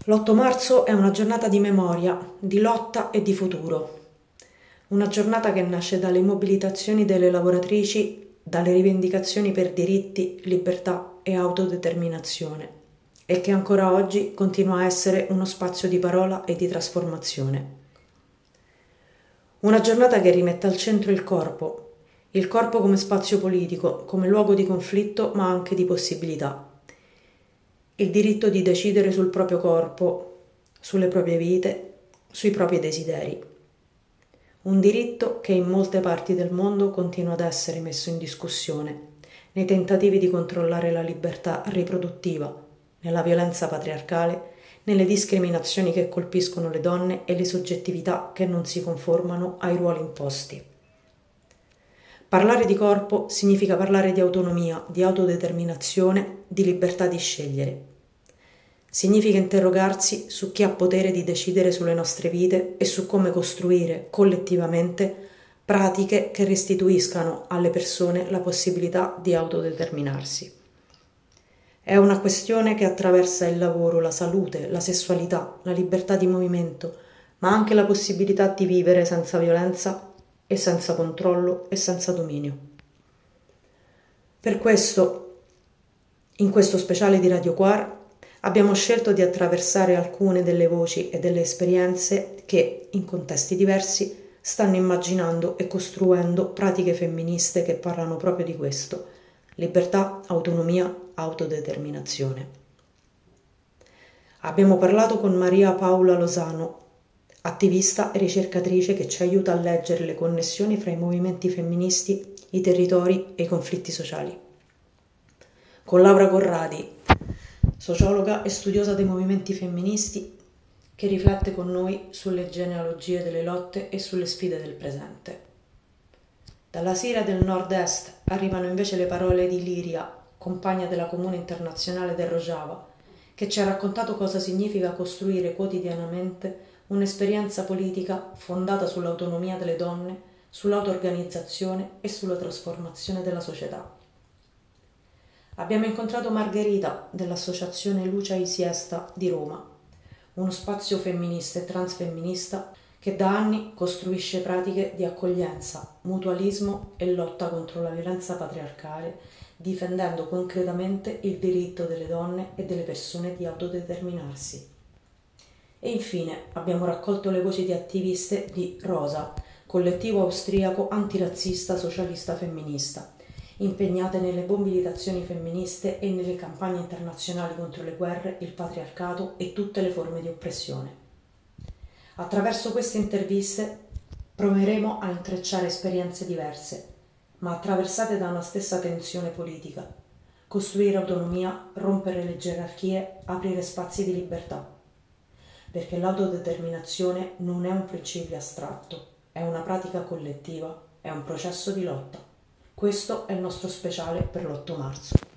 L'8 marzo è una giornata di memoria, di lotta e di futuro. Una giornata che nasce dalle mobilitazioni delle lavoratrici, dalle rivendicazioni per diritti, libertà e autodeterminazione e che ancora oggi continua a essere uno spazio di parola e di trasformazione. Una giornata che rimette al centro il corpo come spazio politico, come luogo di conflitto ma anche di possibilità. Il diritto di decidere sul proprio corpo, sulle proprie vite, sui propri desideri. Un diritto che in molte parti del mondo continua ad essere messo in discussione, nei tentativi di controllare la libertà riproduttiva, nella violenza patriarcale, nelle discriminazioni che colpiscono le donne e le soggettività che non si conformano ai ruoli imposti. Parlare di corpo significa parlare di autonomia, di autodeterminazione, di libertà di scegliere. Significa interrogarsi su chi ha potere di decidere sulle nostre vite e su come costruire collettivamente pratiche che restituiscano alle persone la possibilità di autodeterminarsi. È una questione che attraversa il lavoro, la salute, la sessualità, la libertà di movimento, ma anche la possibilità di vivere senza violenza e senza controllo e senza dominio. Per questo, in questo speciale di Radio Quar, abbiamo scelto di attraversare alcune delle voci e delle esperienze che, in contesti diversi, stanno immaginando e costruendo pratiche femministe che parlano proprio di questo: libertà, autonomia, autodeterminazione. Abbiamo parlato con Maria Paula Lozano, attivista e ricercatrice che ci aiuta a leggere le connessioni fra i movimenti femministi, i territori e i conflitti sociali. Con Laura Corradi, sociologa e studiosa dei movimenti femministi, che riflette con noi sulle genealogie delle lotte e sulle sfide del presente. Dalla Siria del Nord-Est arrivano invece le parole di Liria, compagna della Comune Internazionale del Rojava, che ci ha raccontato cosa significa costruire quotidianamente un'esperienza politica fondata sull'autonomia delle donne, sull'auto-organizzazione e sulla trasformazione della società. Abbiamo incontrato Margherita dell'associazione Lucia y Siesta di Roma, uno spazio femminista e transfemminista che da anni costruisce pratiche di accoglienza, mutualismo e lotta contro la violenza patriarcale, difendendo concretamente il diritto delle donne e delle persone di autodeterminarsi. E infine abbiamo raccolto le voci di attiviste di Rosa, collettivo austriaco antirazzista socialista femminista, impegnate nelle mobilitazioni femministe e nelle campagne internazionali contro le guerre, il patriarcato e tutte le forme di oppressione. Attraverso queste interviste proveremo a intrecciare esperienze diverse, ma attraversate da una stessa tensione politica: costruire autonomia, rompere le gerarchie, aprire spazi di libertà. Perché l'autodeterminazione non è un principio astratto, è una pratica collettiva, è un processo di lotta. Questo è il nostro speciale per l'8 marzo.